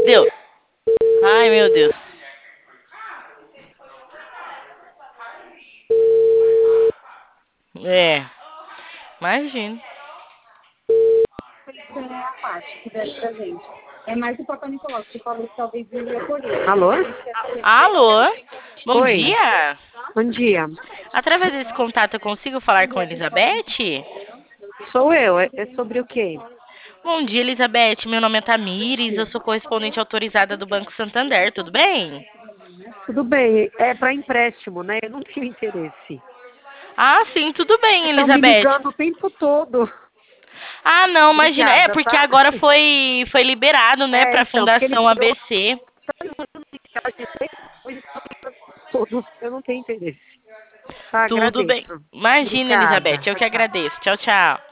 Deu. Ai, meu Deus. É, imagina. É a parte que deve pra gente. É mais o Papai Nicolau, que falou que talvez iria colher. Alô? Alô? Bom Oi, dia. bom dia. Através desse contato eu consigo falar com a Elizabeth? Sou eu, é sobre o quê? Bom dia, Elizabeth. Meu nome é Tamires, eu sou correspondente autorizada do Banco Santander, tudo bem? Tudo bem, é para empréstimo, né? Eu não tenho interesse. Ah, sim, tudo bem, Estão me Elizabeth. ligando o tempo todo. Ah, não, imagina. É, Obrigada, porque tá? agora foi liberado, né, É, para a então, porque ele Fundação pegou ABC. todos, eu não tenho interesse. Tá, Tudo bem. agradeço. Imagina, Elizabeth, Obrigada. eu Tchau, que tchau. agradeço. Tchau, tchau.